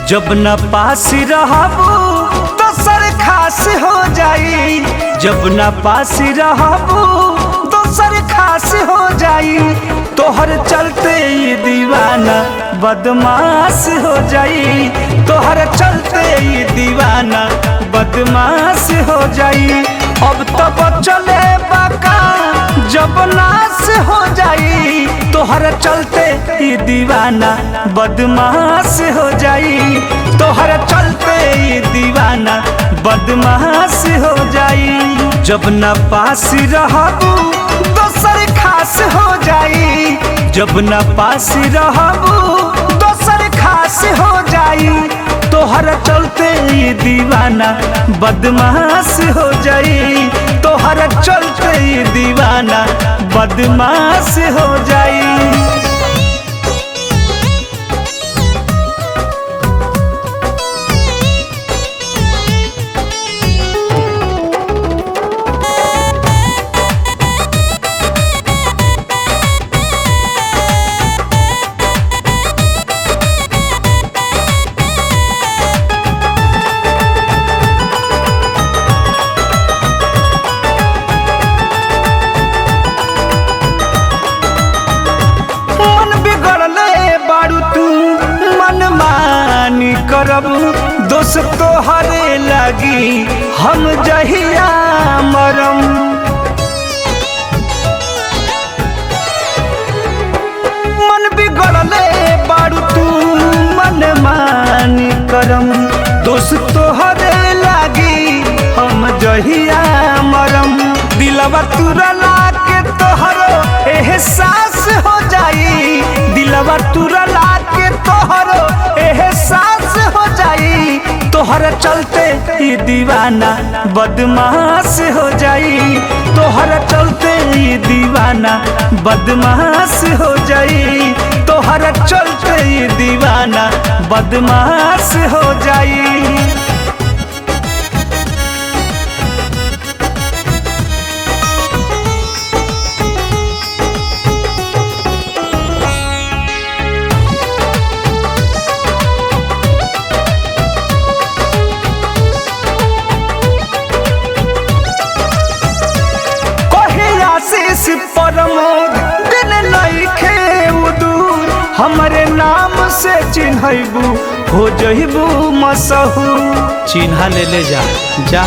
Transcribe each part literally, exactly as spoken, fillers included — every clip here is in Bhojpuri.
जब न पास रहबू तो सर खास हो जाई, जब न पास रहबू तो सर खास हो जाई। तोहर चलते ये दीवाना बदमाश हो जाई, तोहर चलते ये दीवाना बदमाश हो जाई। अब तब चले बाका जब नाश हो जाई, तोहर चलते ये दीवाना बदमाश हो जाई, तोहर चलते ये दीवाना बदमाश हो जाई। जब न पास रहबू दोसर खास हो जाई, जब न पास रहबू दोसर खास हो जाई। तोहर चलते ये दीवाना बदमाश हो जाई, तोहर चलते ये दीवाना बदमाश हो जाई। करब दोस्त तोहरे लगी हम जहिया मरम, मन बिगड़ले बारू तू मन मानी करम, दोस्त तोहरे लगी हम जहिया मरम। दिलवा तुरला के तोहरो एहसास हो जाई, दिलवा तुरला के तोहरो एहसास हो जाई। तोहर चलते ये दीवाना बदमाश हो जाई, तोहर चलते ये दीवाना बदमाश हो जाई, तोहर चलते ये दीवाना बदमाश हो जाई। परमोद दिन नइखे दूर, हमरे नाम से चिन्हबू हो जइबू मशहूर। चिन्हा ले ले जा जा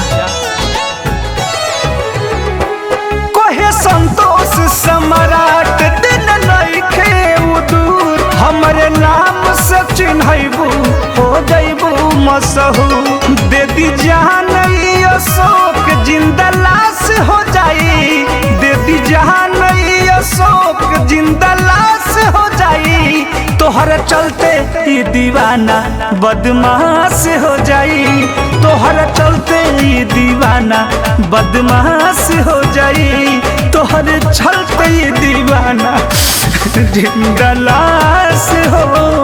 कहे संतोष सम्राट दिन नइखे दूर, हमरे नाम से चिन्हबू हो जइबू मशहूर। दे दी जान अशोक जिंदा लाश हो जाई, दे दी जान अशोक जिंदा लाश हो जाई। तोहर चलते ये दीवाना बदमाश हो जाई, तोहर चलते ये दीवाना बदमाश हो जाई, तोहर चलते ये दीवाना जिंदा लाश हो